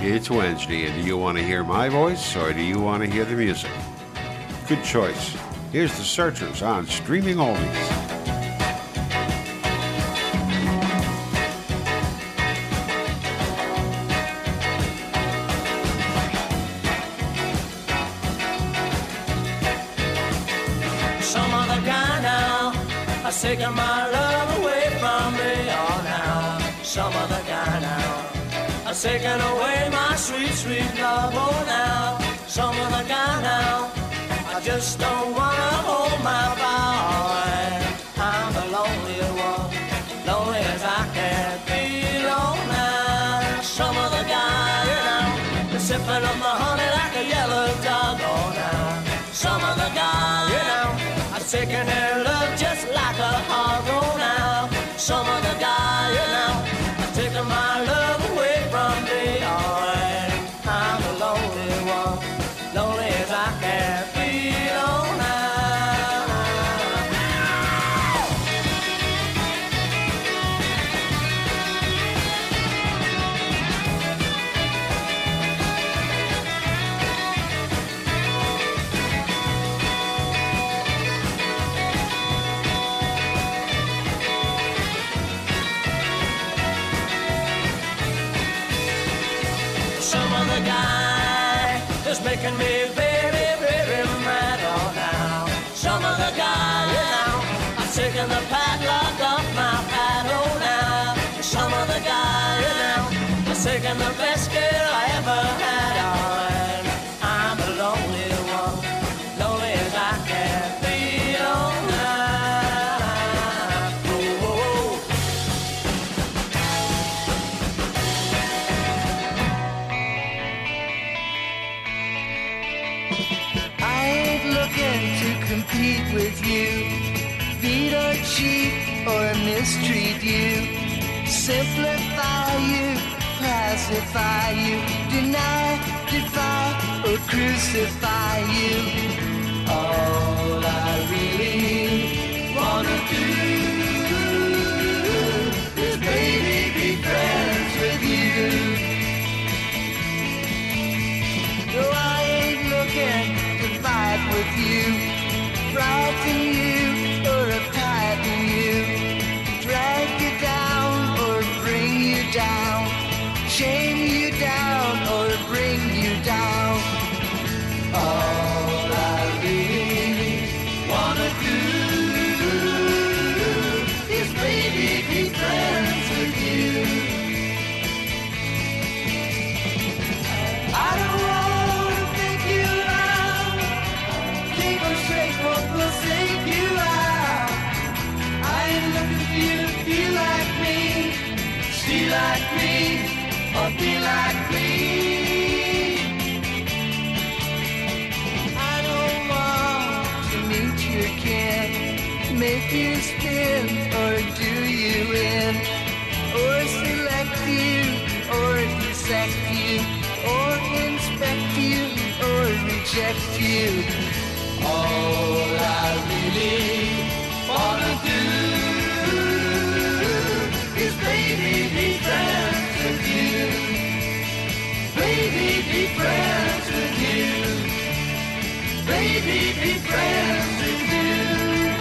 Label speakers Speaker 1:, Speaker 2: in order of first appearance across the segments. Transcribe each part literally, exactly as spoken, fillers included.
Speaker 1: It's Wednesday, and do you want to hear my voice or do you want to hear the music? Good choice. Here's the Searchers on Streaming Oldies.
Speaker 2: Taking my love away from me, oh now, some other guy now. I'm taking away my sweet, sweet love, oh now, some other guy now. I just don't wanna hold my boy. I'm the lonely one, lonely as I can be, oh now, some other guy, you know. They're sipping on the honey like a yellow dog, oh now, some other guy, you know. I'm taking their love just like a hog, oh now. Some other guy, you know. I'm taking my love away from me, oh, and I'm the lonely one, lonely as I can be, oh now. Making me very, very mad, oh now. Some other guy, you know. I'm taking the padlock off my pad, oh now. Some other guy, you know. I'm taking the best girl I ever had, oh, and I'm a lonely one, lonely as I can be, oh now. Oh,
Speaker 3: to compete with you, beat or cheat or mistreat you, simplify you, pacify you, deny, defy or crucify you. All I really wanna do is baby be friends with you. No, I ain't looking fight with you, frighten you, or uptighten you, drag you down or bring you down, shame you down or bring you down. All I really wanna do is baby be friends with you. I don't want will save you out. I ain't looking for you to feel like me, see like me, or be like me. I don't want to meet your kin, make you spin or do you in, or select you, or dissect you, or inspect you, or reject you. All I really wanna do is baby be friends with you, baby be friends with you, baby be friends with you.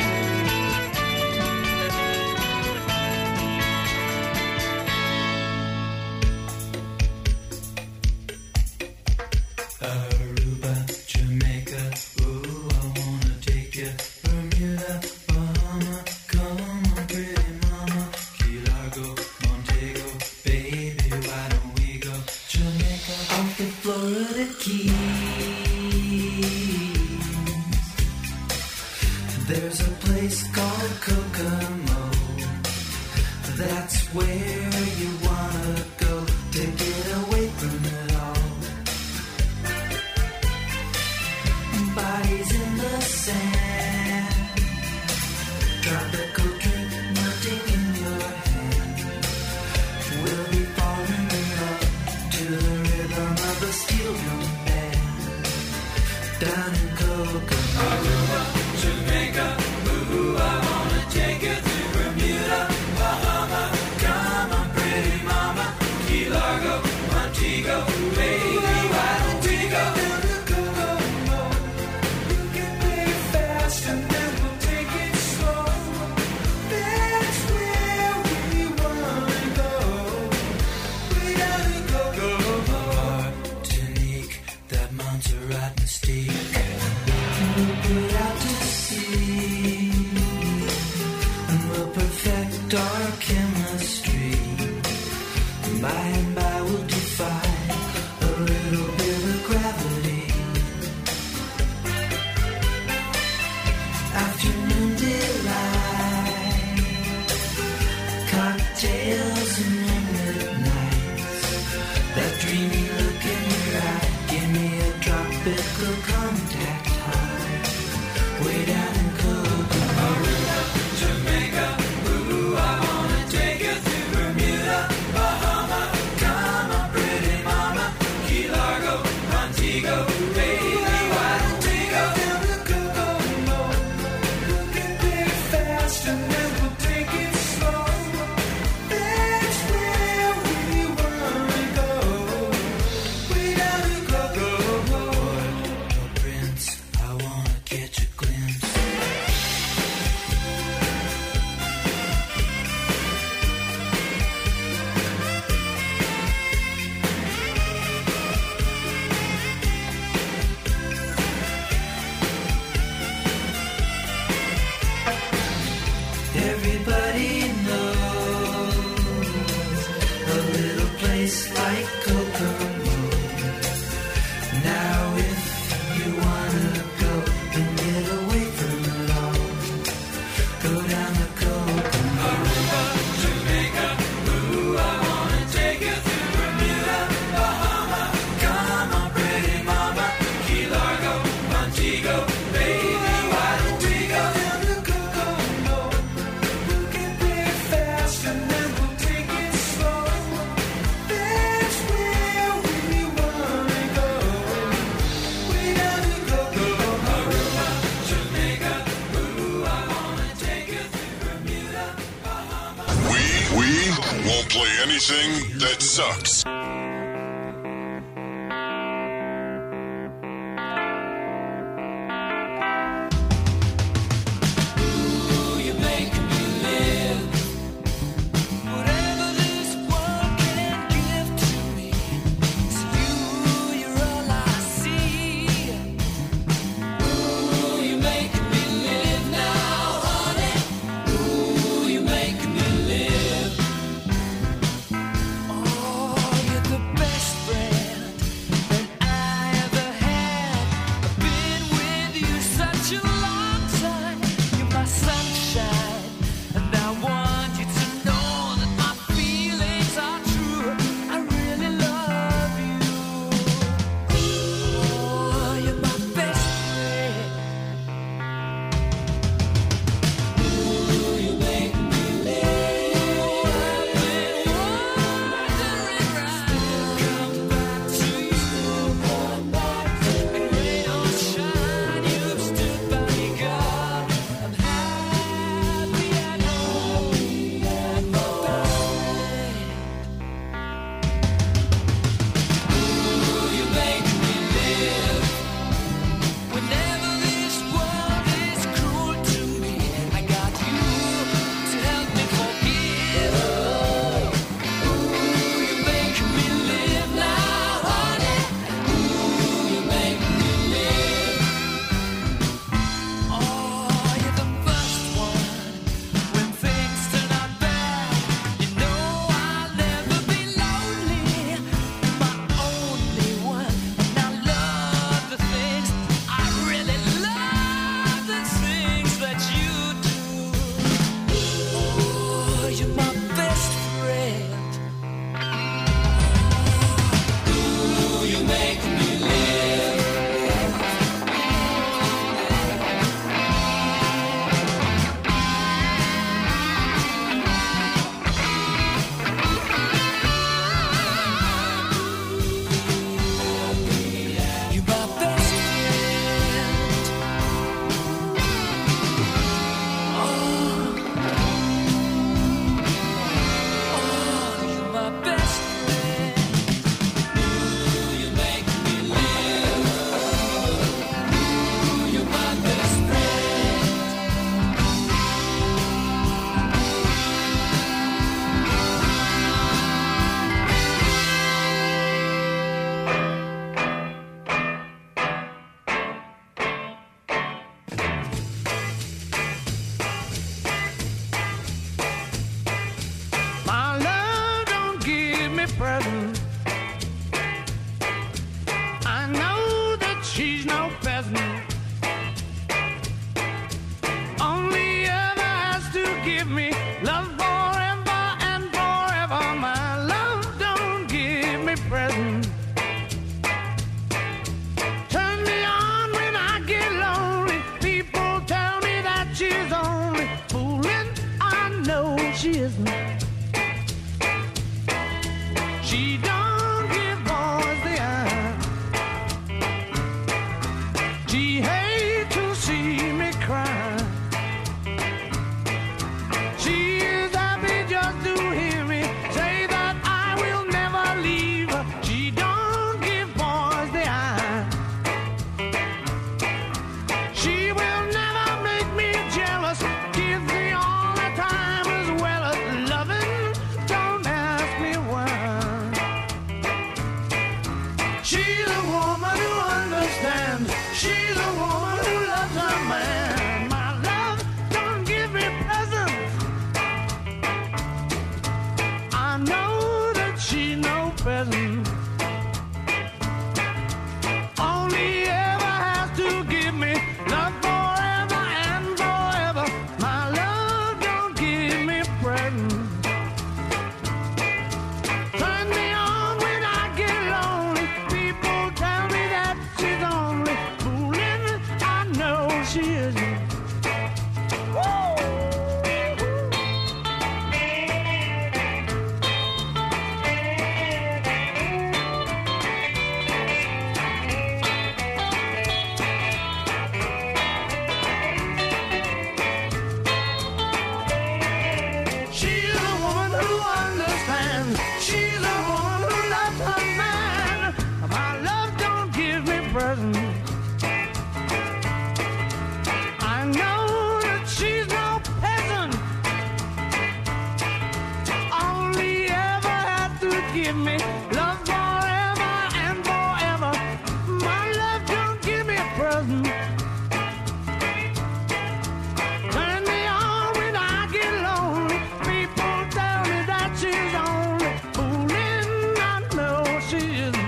Speaker 4: There's a place called Kokomo. That's where you wanna go to get away from it all. Bodies in the sand, tropical drink melting in your hand. We'll be falling in love to the rhythm of the steel drum band. Down in Kokomo, Aruba, Jamaica, ooh, I wanna take you to Bermuda, Bahama. Come on, pretty mama, Key Largo, moonlit nights, that dreamy look in your eye, give me a tropical contact high, way down in Kokomo. Aruba, Jamaica, ooh, I wanna take you to Bermuda, Bahama, come on pretty mama, Key Largo, Montego, baby, why don't we go down to Kokomo? We'll get there fast and then we'll take it slow. That's where we wanna go, way down to Kokomo. Oh, Prince, I wanna catch a glimpse. Everybody knows a little place like Kokomo. Now if you wanna go and get away from it all, go down to Kokomo. Aruba, Jamaica, ooh, I wanna take you to Bermuda, Bahama, come on pretty mama, Key Largo, Montego, baby, why don't we go down to Kokomo? We'll get there fast and then we'll take it slow. That's where we wanna go, way down to Kokomo. Aruba, Jamaica, ooh, I wanna take you to Bermuda, Bahama.
Speaker 5: We, we won't play anything that sucks.
Speaker 2: You make me live. Whatever this world can give to me, it's you, you're all I see. Ooh, you make me live now, honey. Ooh, you make me live. Oh, you're the best friend that I ever had. I've been with you such a long time. You're my sunshine, and I want you to know that my feelings are true. I really love you. Oh, you're my best friend. Ooh, you make me live. I've been wondering right. Come back to you. Come back to me. Rain or shine, you've stood by me, God. I'm happy at home. You're my best friend. Ooh, you make me live. Whenever this world is cruel to me, I got you to help me forgive. Ooh, you make me live now, honey. Ooh, you make me live. Oh, you're the first one when things turn out bad. You know I'll never be lonely. My only one, and I love the things, I really love the things that you do. Oh, you're my best friend. Ooh, you make me live. You're my best friend. Oh, oh, you're my best friend. Ooh, you make me live. Ooh, you're my best friend.
Speaker 6: My love don't give me presents. I know that she's no peasant. Only ever has to give me love forever and forever. She don't give boys the eye. She hates to see me cry. She is happy just to hear me say that I will never leave her. She don't give boys the eye. She will never make me jealous. Gives me all the time as well as loving. Don't ask me why. She's a woman who understands. She's a woman who loves her man. My love don't give me presents. I know that she's no peasant. Only ever has to give me love forever and forever. My love don't give me presents. Turn me on when I get lonely. People tell me that she's only fooling. I know she isn't. She's a woman who understands. She's a woman who loves her man. My love don't give me presents. I know that she's no peasant. Only ever had to give me love forever and forever. My love don't give me a present. Turn me on when I get lonely. People tell me that she's only fooling. I know she isn't.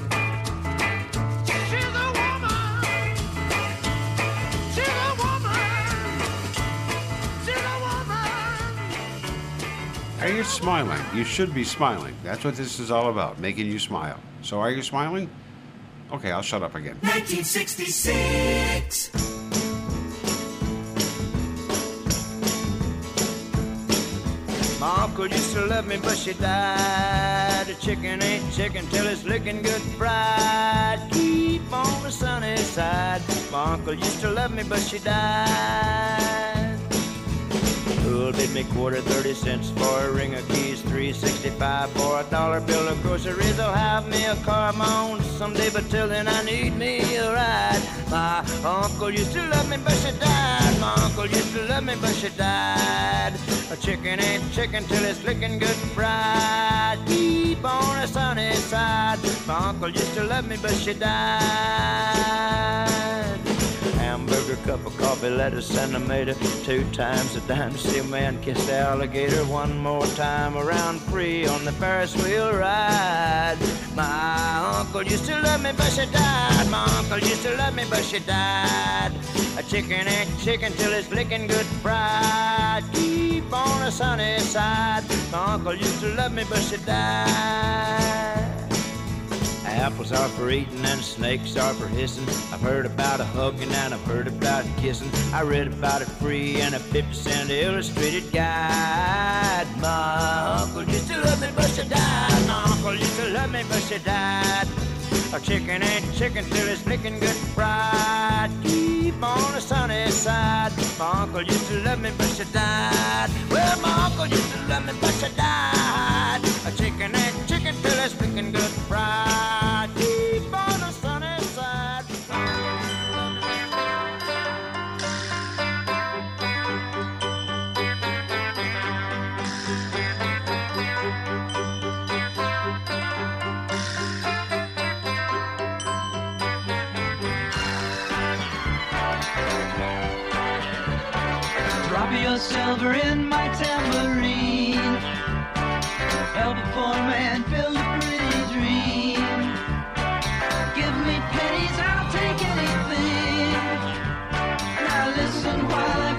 Speaker 6: She's a woman. She's a woman. She's a woman.
Speaker 1: Are you smiling? You should be smiling. That's what this is all about, making you smile. So are you smiling? Okay, I'll shut up again.
Speaker 4: nineteen sixty-six.
Speaker 7: My uncle used to love me, but she died. A chicken ain't chicken till it's looking good fried. Keep on the sunny side. My uncle used to love me, but she died. Who'll bid me quarter, thirty cents for a ring of keys, three sixty-five for a dollar bill of groceries. I'll have me a car of my own someday, but till then I need me a ride. My uncle used to love me, but she died. My uncle used to love me, but she died. A chicken ain't chicken till it's looking good fried. Keep on the sunny side. My uncle used to love me, but she died. Hamburger, cup of coffee, lettuce, and tomato. Two times a dime to see a man kiss the alligator. One more time around free on the Ferris wheel ride. My uncle used to love me, but she died. My uncle used to love me, but she died. A chicken ain't chicken till it's licking good fried. Keep on the sunny side. My uncle used to love me, but she died. Apples are for eating and snakes are for hissing. I've heard about a hugging and I've heard about kissing. I read about it free in a fifty cent illustrated guide. My uncle used to love me, but she died. My uncle used to love me, but she died. A chicken ain't chicken till it's licking good fried. Keep on the sunny side. My uncle used to love me, but she died. Well, my uncle used to love me, but she died. A chicken ain't chicken till it's licking good fried. Keep on the sunny side.
Speaker 3: Drop your silver in my tambourine. Help a poor man build a pretty dream. Give me pennies, I'll take anything. Now listen while I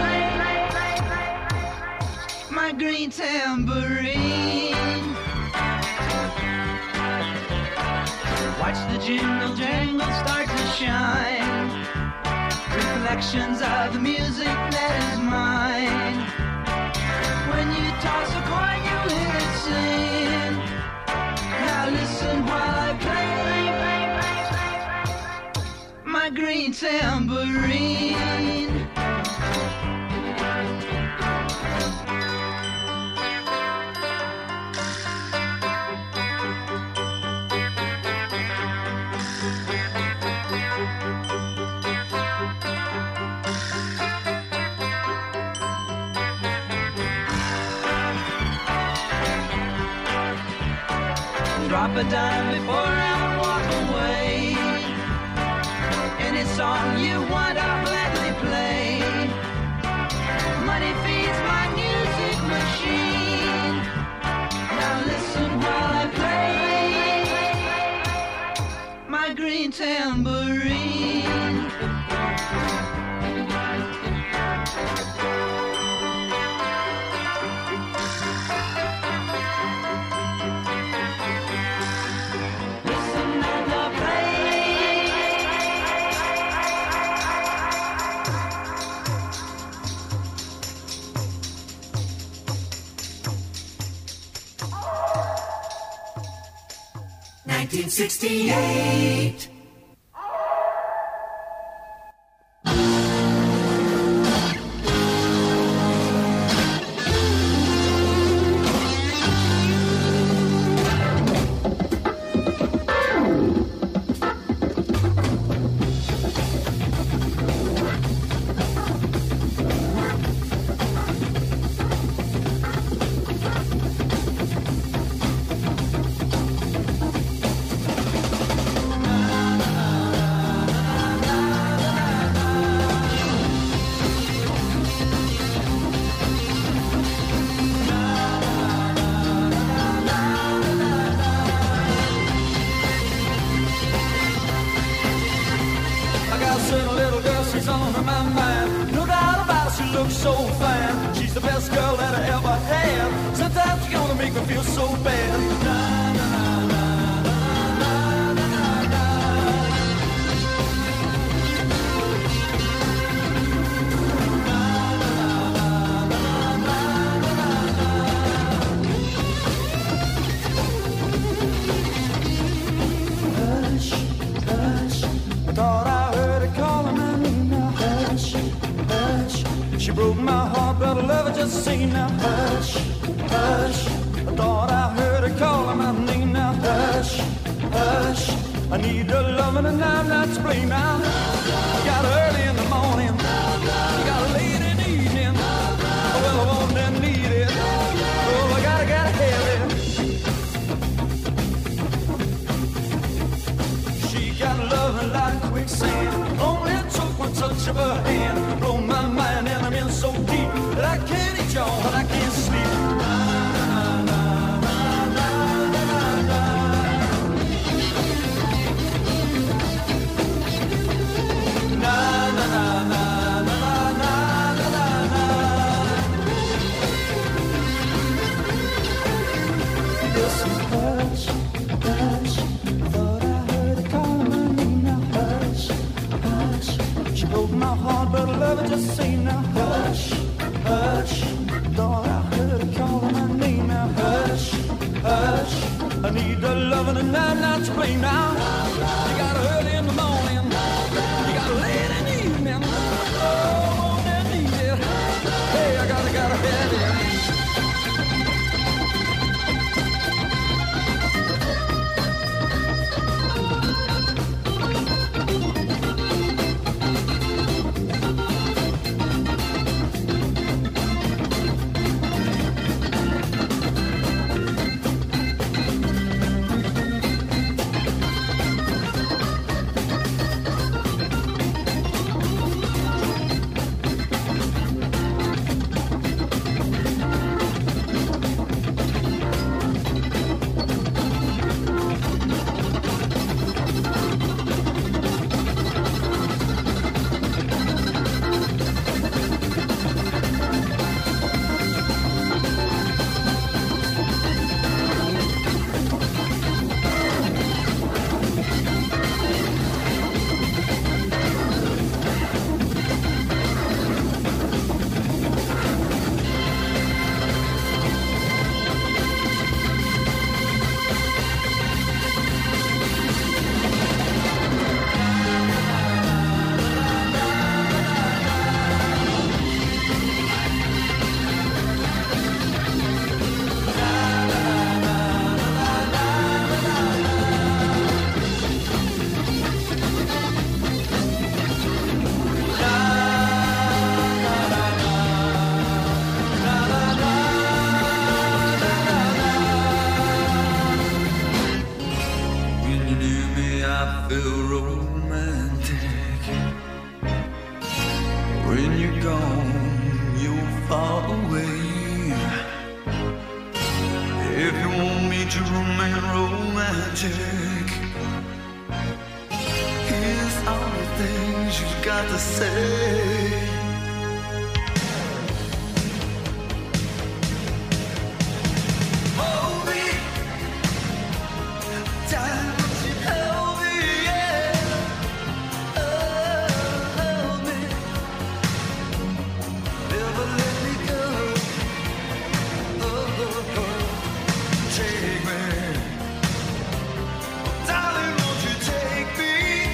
Speaker 3: play my green tambourine. Watch the jingle jangle start to shine. Reflections of the music that is mine. When you toss a coin, you hear it sing. green tambourine. Drop a dime before I walk away. Any song you want, I'll gladly play. Money feeds my music machine. Now listen while I play my green tambourine.
Speaker 4: nineteen sixty-eight.
Speaker 2: So fine, she's the best girl that I ever had. Sometimes you're gonna make me feel so bad. Na, na, na, na, na, na, na, Hush, hush, I thought I heard her calling my name now. Hush, hush. She broke my heart, but I love her just the same now. Hush, hush, I thought I heard her calling my name now. Hush, hush, I need her loving and I'm not to blame now. I got her early in the morning, I got her late in the evening. Oh, well, I want and need it. Oh, I gotta, gotta have it. She got loving like quicksand. Only took one touch of her hand. Blow my mind and I'm in so deep that I can't eat y'all and I can't sleep. Na, na, na, na, na, na, na, na, na, na, na, na, na. Listen, hush, hush, thought I heard her calling my name now. Hush, hush. She broke my heart, but I love her just the same now. Hush, hush, thought I heard her calling my name now. Hush, hush, I need her loving and I'm not to blame now. You got her early in the morning, you got her late in the evening. Oh, I need it. Hey, I gotta, gotta have it.
Speaker 4: feel romantic. When you're gone, you'll fall away. If you want me to remain romantic, here's all the things you've got to say. Hold me, darling, won't you hold me, yeah. Oh, hold me, never let me go. Oh, oh, oh. Take me, darling, won't you take me,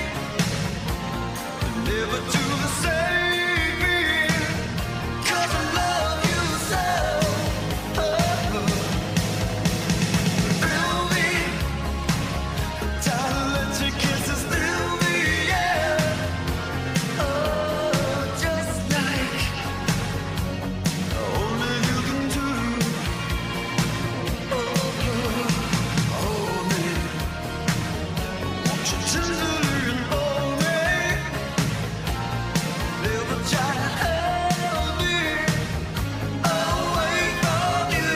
Speaker 4: never to forsake me, 'cause I love you so. Oh, thrill me, darling, let your kisses thrill me, yeah. Oh, just like only you can do. Hold me, won't you tenderly and hold me, never try to hold me away from you.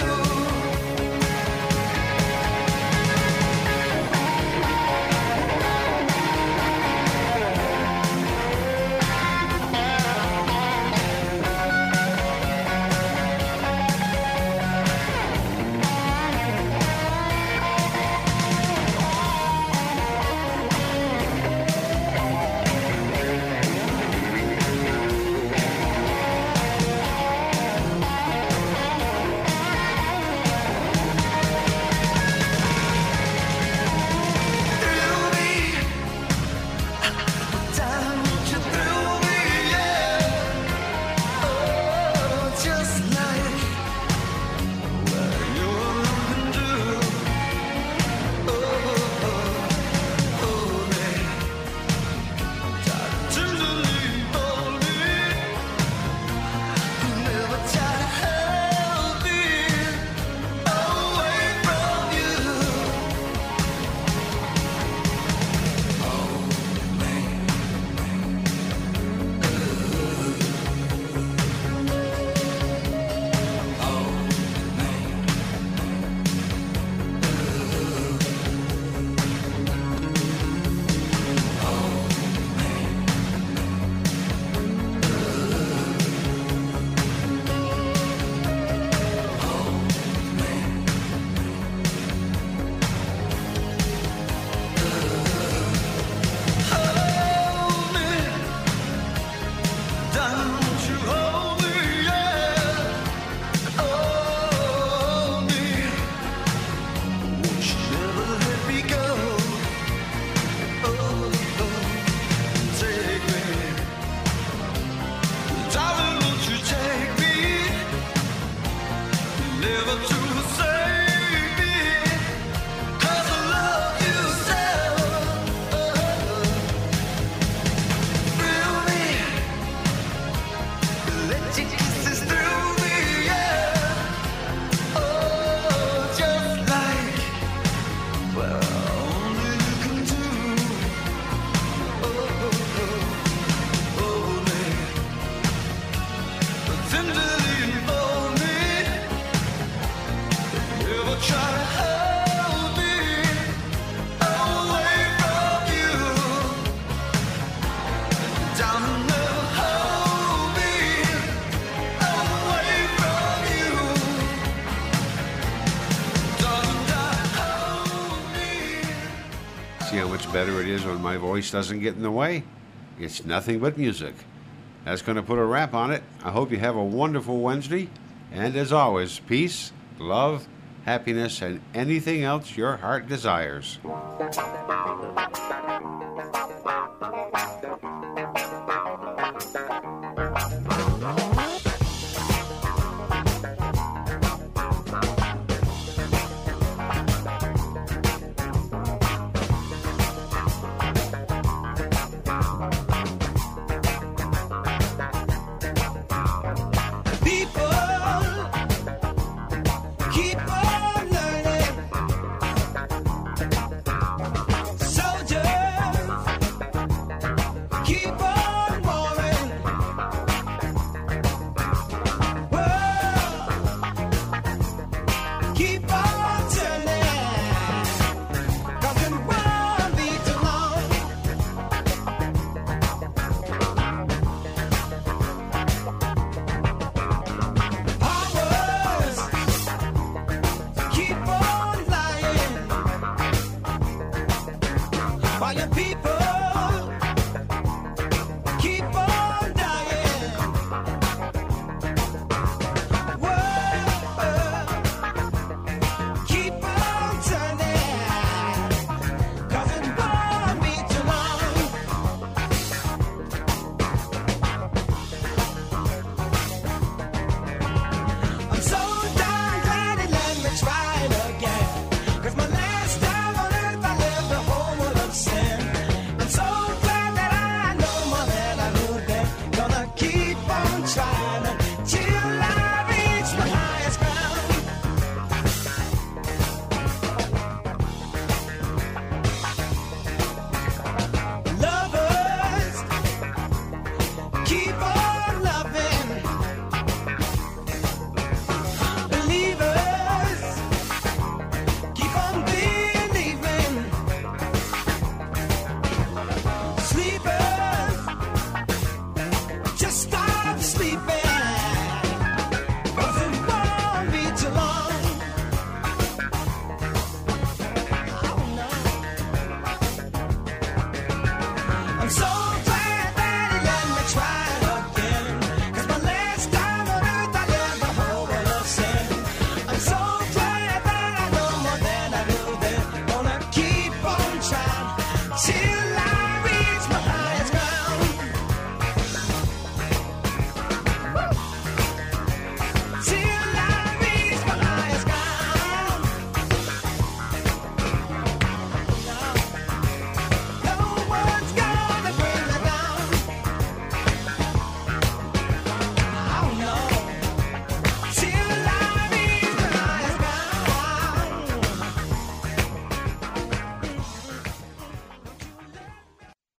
Speaker 4: Thrill me, darling, won't you thrill me, yeah. Oh, just like what you alone can do. Oh, oh, hold me, darling, tenderly hold me, never try to hold me away from you. Hold me, darling, won't you hold me, yeah. Hold me, won't you never let me go. Oh, oh, take me, darling, won't you take me, never to forsake me, 'cause I love you so. Thrill me, let your kisses thrill me, yeah. Oh, just like well only you can do. Oh, oh, oh, hold me, tenderly hold me, never try to hold me away from you. Darling, never hold me away from you. Darling, darling, hold me.
Speaker 1: See how much better it is when my voice doesn't get in the way? It's nothing but music. That's going to put a wrap on it. I hope you have a wonderful Wednesday. And as always, peace, love, happiness, and anything else your heart desires.
Speaker 6: People keep on learning. Soldiers
Speaker 8: people